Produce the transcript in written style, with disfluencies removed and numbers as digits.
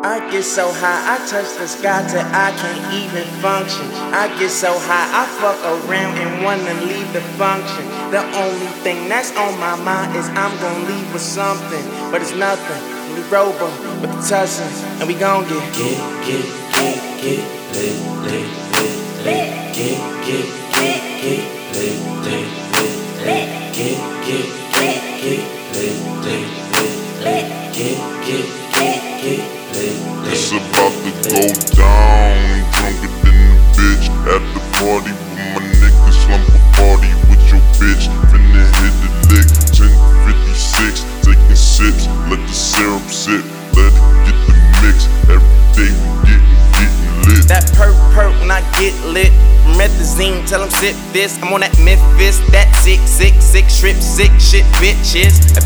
I get so high, I touch the sky till I can't even function. I get so high, I fuck around and wanna leave the function. The only thing that's on my mind is I'm gonna leave with something, but it's nothing. We robo with the tussins, and we gon' get lit, lit, lit, lit, lit, lit, get lit, lit, lit, lit, get lit, lit, lit, get. It's about to go down, drunker than a bitch. At the party with my niggas, slump a party with your bitch. Finna hit the lick, 1056, taking sips, let the syrup sip, let it get the mix. Every day we getting lit. That perk when I get lit. Methazine, tell them sip this. I'm on that Memphis, that 666 trip, sick shit, bitches. That